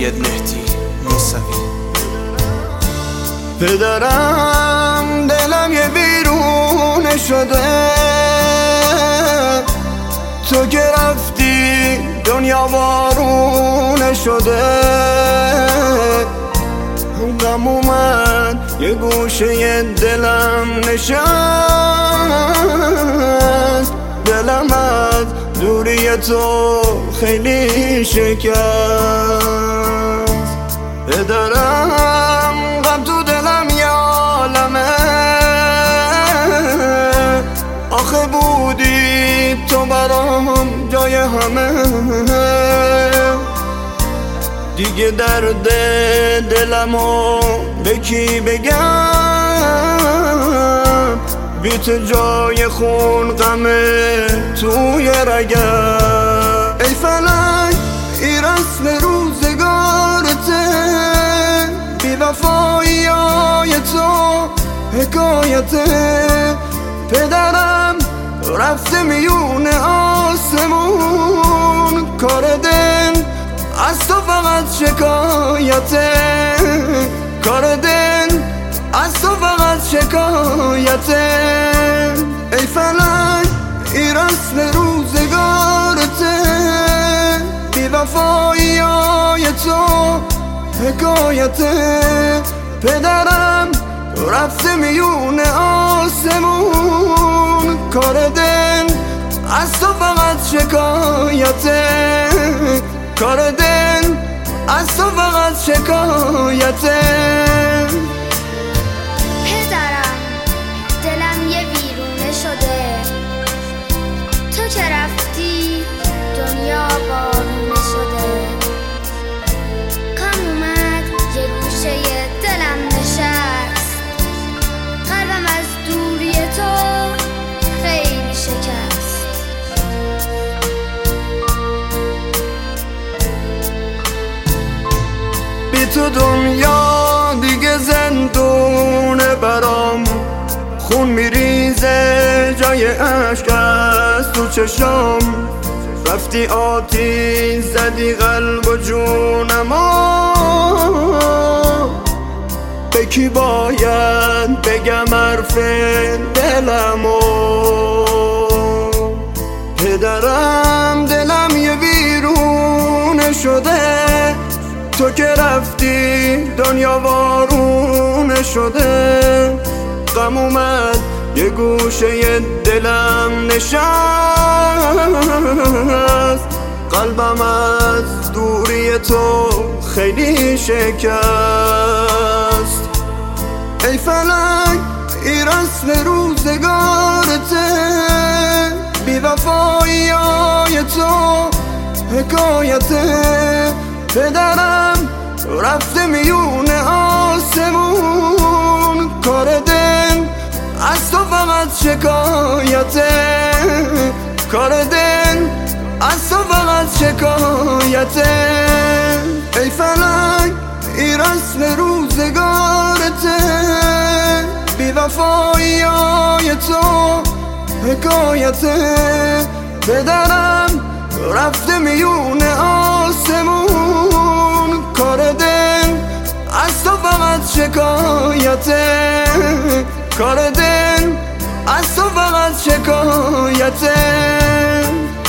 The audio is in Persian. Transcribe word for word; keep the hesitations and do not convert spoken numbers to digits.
سید مهدی موسوی. پدرم دلم یه بیرونه شده، تو که رفتی دنیا وارونه شده. غم اومد یه گوشه دلم نشست، دلم از دوری تو خیلی شکست. پدرم غم تو دلم یه عالمه، آخه بودی تو برام جای همه. دیگه درد دلمو به کی بگم، بی تو جای خون غمه توی رگم. ای فلک ای رسم روزگارته، بی وفایی های تو حکایته. پدرم رفته میون آسمون، کار دل از تو فقط شکایته. کار دل از تو فقط شکایته. ای فلک ای رسم روزگارته، بی وفایی های تو حکایته. پدرم رفته میون آسمون، کار دل از تو فقط شکایته. کار دل از تو فقط شکایته. پدرم دلم یه ویرونه شده، تو که رفتی دنیا بارونه شده. غم اومد یه گوشه دلم نشست، قلبم از دوری تو خیلی شکست. بی تو دنیا دیگه زندونه برام، خون میریزه جای عشق از تو چشام. رفتی آتیش زدی قلب و جونمو، به کی باید بگم حرف دلمو. پدرم دلم یه ویرونه شده، تو که رفتی دنیا وارونه شده. غم اومد یه گوشه دلم نشست، قلبم از دوری تو خیلی شکست. ای فلک ای رسم روزگارته، بی وفایی های تو حکایته. پدرم رفته میون آسمون، کار دل از تو فقط شکایته. کار دل از تو فقط شکایته. ای فلک ای رسم روزگارته، بی وفایی های تو حکایته. پدرم رفته میون آسمون، کار دل از تو فقط شکایته. کار دل از تو فقط شکایته.